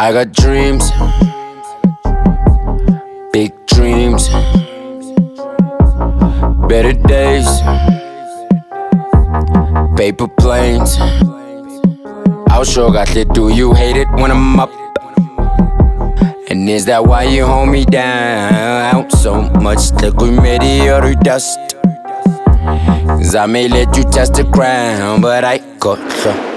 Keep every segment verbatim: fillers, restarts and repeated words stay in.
I got dreams, big dreams, better days, paper planes. I'll sure got it. Do you hate it when I'm up? And is that why you hold me down so much? Look, we made it out of dust. Cause I may let you test the ground, but I got you.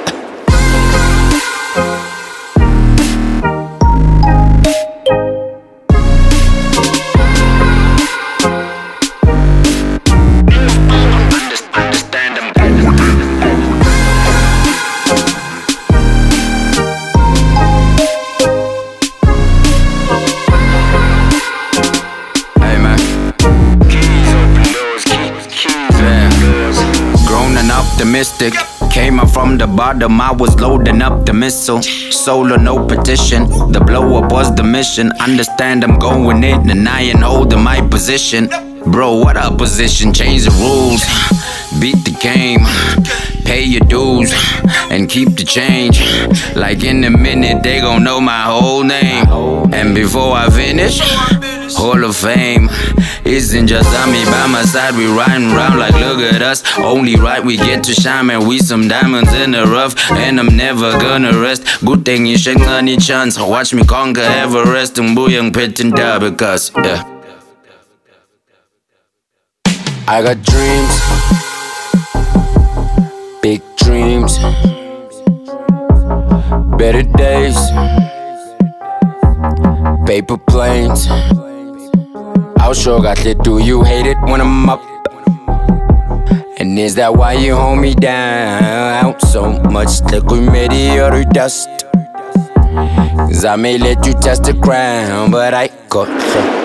Optimistic, came up from the bottom, I was loading up the missile. Solo, no petition, the blow up was the mission. Understand I'm going in and I ain't holding my position. Bro, what opposition? Change the rules, beat the game, pay your dues, and keep the change. Like in a minute they gon' know my whole name. And before I finish, Hall of Fame isn't just on me by my side. We riding around like look at us. Only right we get to shine, man. We some diamonds in the rough, and I'm never gonna rest. Good thing you shake any chance. Watch me conquer Everest and booyang pit and die because yeah. I got dreams, big dreams, better days, paper planes. I'll sure got it. Do you hate it when I'm up? And is that why you hold me down so much? Look, we made it out of dust. Cause I may let you test the ground, but I got you.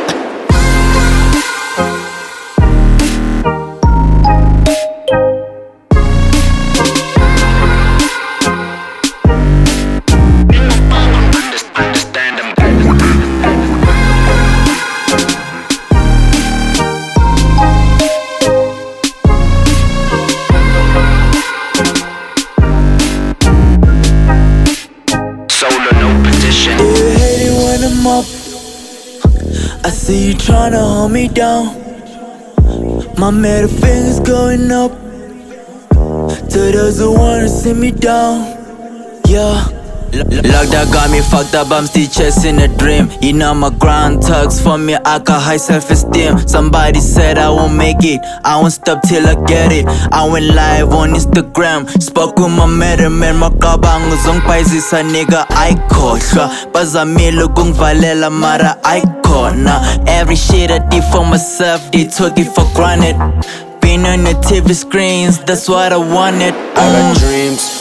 Up. I see you tryna hold me down. My middle finger's going up to those who wanna see me down. Yeah. Lockdown got me fucked up, I'm still chasing a dream. You know my grind tugs for me, I got high self-esteem. Somebody said I won't make it, I won't stop till I get it. I went live on Instagram, spoke with my middleman. Makabang uzongpaisisa nigga ayikhohlwa. Bazamile ukungivalela mara ayikhona. Every shit I did for myself, they took it for granted. Been on the T V screens, that's what I wanted. mm. I got dreams,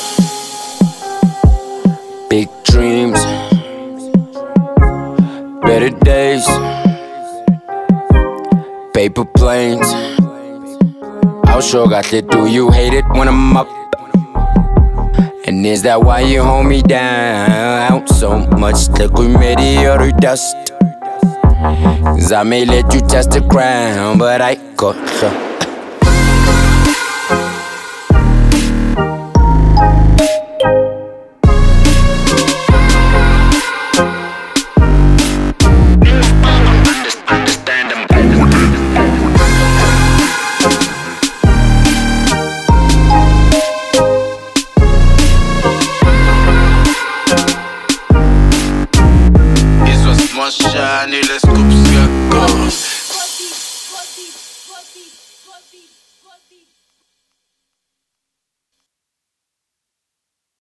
big dreams, better days, paper planes. I'll sure got it. Do you hate it when I'm up? And is that why you hold me down so much? Look, we made it out of dust. Cause I may let you test the ground, but I got you. Shiny, let's go.